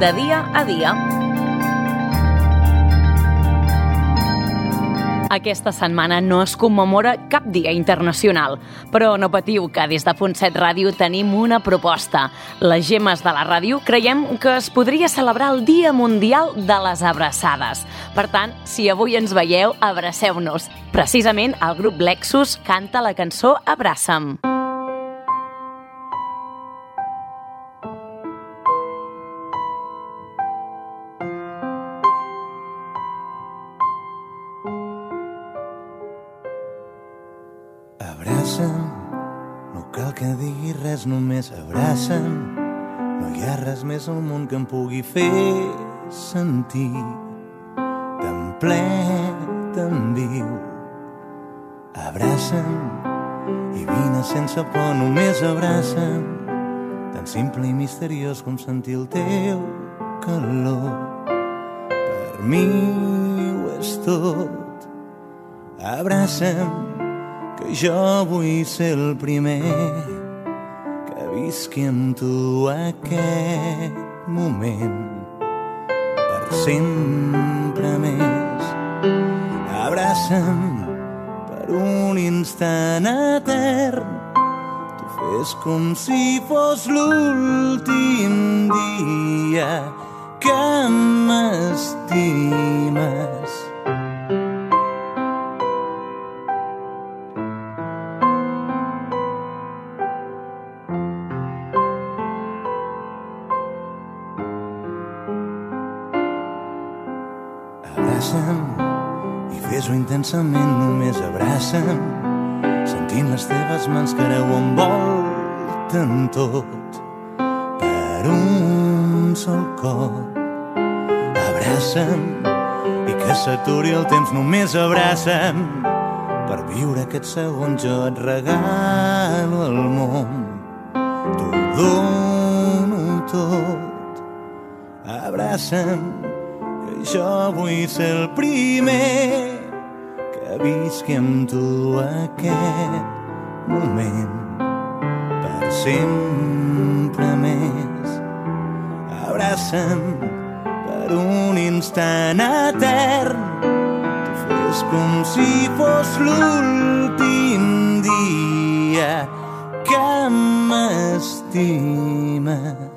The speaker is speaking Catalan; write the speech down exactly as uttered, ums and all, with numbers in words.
de dia a dia. Aquesta setmana no es commemora cap dia internacional, però no patiu que des de Punt set Ràdio tenim una proposta. Les Gemmes de la Ràdio creiem que es podria celebrar el Dia Mundial de les Abraçades. Per tant, si avui ens veieu, abraceu-nos. Precisament el grup Lexus canta la cançó Abraça'm. Abraça'm, no cal que digui res, només abraça'm. No hi ha res més al món que em pugui fer sentir tan ple, tan viu. Abraça'm i vine sense por, només abraça'm. Tan simple i misteriós com sentir el teu calor. Per mi ho és tot. Abraça'm, que jo vull ser el primer que visqui amb tu aquest moment per sempre més. Abraça'm per un instant etern, tu fes com si fos l'últim dia que m'estimes. Abraça'm i fes-ho intensament, només abraça'm, sentint les teves mans que ara ho envolten tot per un sol cop. Abraça'm i que s'aturi el temps, només abraça'm, per viure aquests segons jo et regalo el món, t'ho dono tot. Abraça'm, jo vull ser el primer que visqui amb tu aquest moment per sempre més. Abraça'm per un instant etern, tu fes com si fos l'últim dia que m'estimes.